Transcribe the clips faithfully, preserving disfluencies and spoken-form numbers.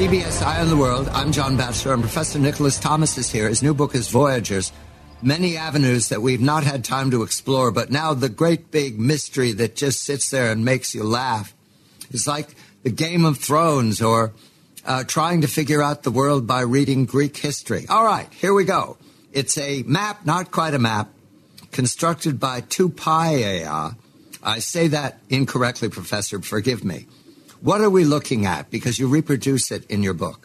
P B S Eye on the World. I'm John Batchelor, and Professor Nicholas Thomas is here. His new book is Voyagers. Many avenues that we've not had time to explore, but now the great big mystery that just sits there and makes you laugh is like the Game of Thrones or uh, trying to figure out the world by reading Greek history. All right, here we go. It's a map, not quite a map, constructed by Tupaia. I say that incorrectly, Professor, forgive me. What are we looking at? Because you reproduce it in your book.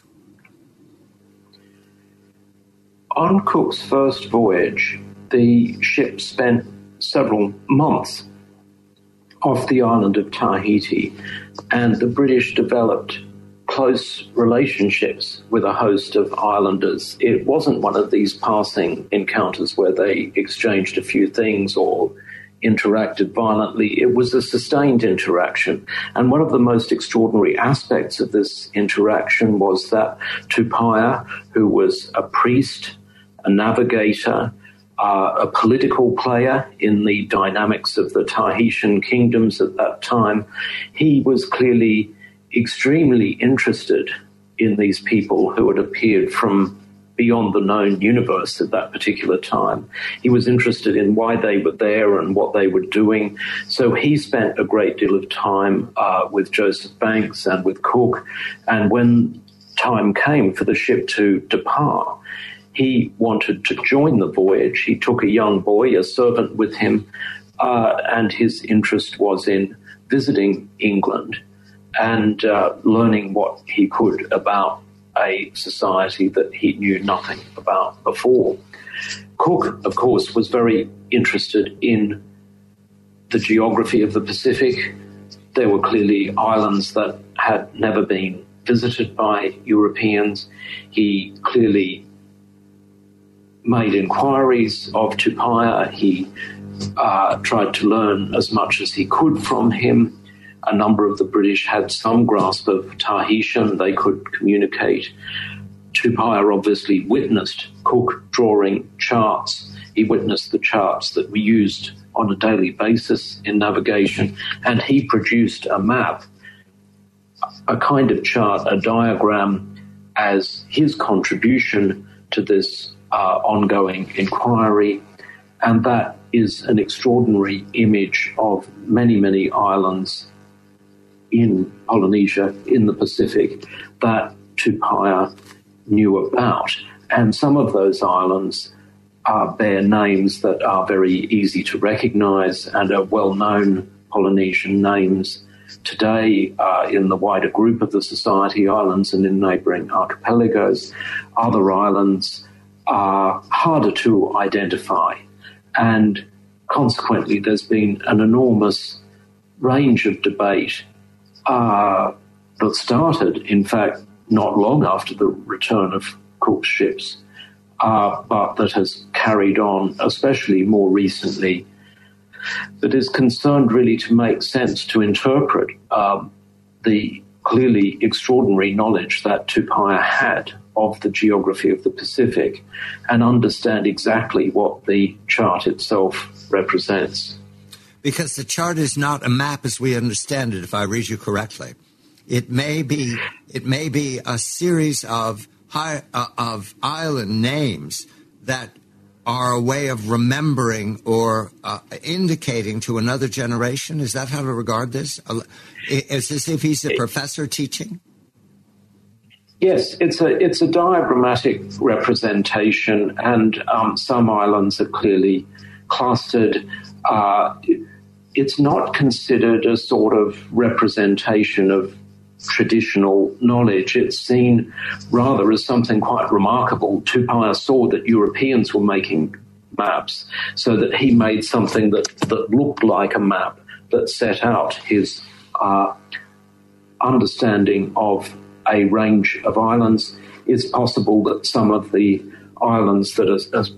On Cook's first voyage, the ship spent several months off the island of Tahiti, and the British developed close relationships with a host of islanders. It wasn't one of these passing encounters where they exchanged a few things or interacted violently. It was a sustained interaction. And one of the most extraordinary aspects of this interaction was that Tupaia, who was a priest, a navigator, uh, a political player in the dynamics of the Tahitian kingdoms at that time, he was clearly extremely interested in these people who had appeared from beyond the known universe at that particular time. He was interested in why they were there and what they were doing. So he spent a great deal of time uh, with Joseph Banks and with Cook. And when time came for the ship to depart, he wanted to join the voyage. He took a young boy, a servant with him, uh, and his interest was in visiting England and uh, learning what he could about a society that he knew nothing about before. Cook, of course, was very interested in the geography of the Pacific. There were clearly islands that had never been visited by Europeans. He clearly made inquiries of Tupaia. He uh, tried to learn as much as he could from him. A number of the British had some grasp of Tahitian. They could communicate. Tupaia obviously witnessed Cook drawing charts. He witnessed the charts that were used on a daily basis in navigation, and he produced a map, a kind of chart, a diagram, as his contribution to this uh, ongoing inquiry. And that is an extraordinary image of many, many islands in Polynesia, in the Pacific, that Tupaia knew about. And some of those islands uh, bear names that are very easy to recognize and are well-known Polynesian names today uh, in the wider group of the Society Islands and in neighboring archipelagos. Other islands are harder to identify, and consequently there's been an enormous range of debate Uh, that started, in fact, not long after the return of Cook's ships, uh, but that has carried on, especially more recently, that is concerned really to make sense, to interpret um, the clearly extraordinary knowledge that Tupaia had of the geography of the Pacific and understand exactly what the chart itself represents. Because the chart is not a map as we understand it, if I read you correctly. It may be it may be a series of high, uh, of island names that are a way of remembering or uh, indicating to another generation. Is that how to regard this? Is this if he's a professor teaching? Yes, it's a it's a diagrammatic representation, and um, some islands are clearly clustered. Uh, It's not considered a sort of representation of traditional knowledge. It's seen rather as something quite remarkable. Tupaia saw that Europeans were making maps, so that he made something that, that looked like a map that set out his uh, understanding of a range of islands. It's possible that some of the islands that are, are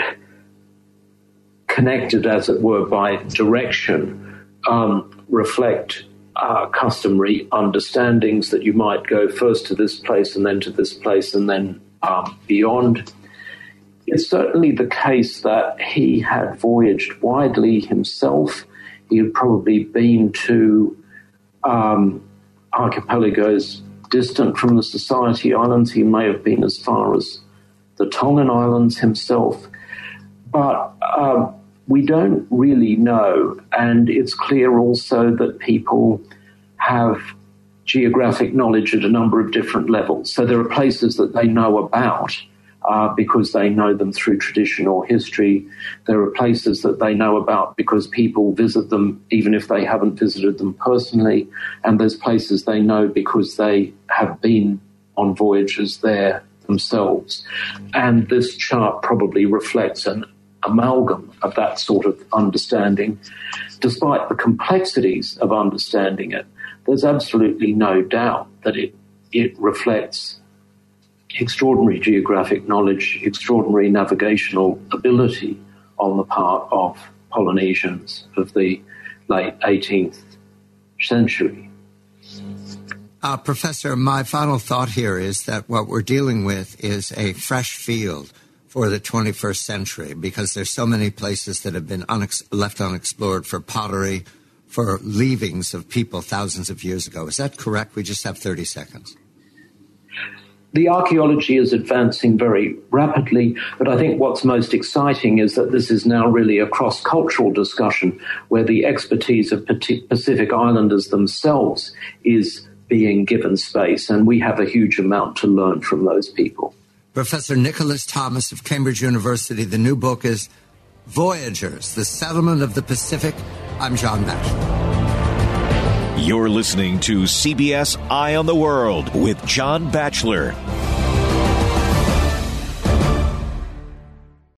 connected, as it were, by direction, um, reflect uh, customary understandings that you might go first to this place and then to this place and then um, beyond. It's certainly the case that he had voyaged widely himself. He had probably been to um, archipelagos distant from the Society Islands. He may have been as far as the Tongan Islands himself. But um, we don't really know, and it's clear also that people have geographic knowledge at a number of different levels. So there are places that they know about uh, because they know them through tradition or history. There are places that they know about because people visit them even if they haven't visited them personally. And there's places they know because they have been on voyages there themselves. And this chart probably reflects an amalgam of that sort of understanding. Despite the complexities of understanding it, there's absolutely no doubt that it, it reflects extraordinary geographic knowledge, extraordinary navigational ability on the part of Polynesians of the late eighteenth century. Uh, Professor, my final thought here is that what we're dealing with is a fresh field for the twenty-first century, because there's so many places that have been unex- left unexplored for pottery, for leavings of people thousands of years ago. Is that correct? We just have thirty seconds. The archaeology is advancing very rapidly, but I think what's most exciting is that this is now really a cross-cultural discussion where the expertise of Pacific Islanders themselves is being given space, and we have a huge amount to learn from those people. Professor Nicholas Thomas of Cambridge University. The new book is Voyagers, The Settlement of the Pacific. I'm John Batchelor. You're listening to C B S Eye on the World with John Batchelor.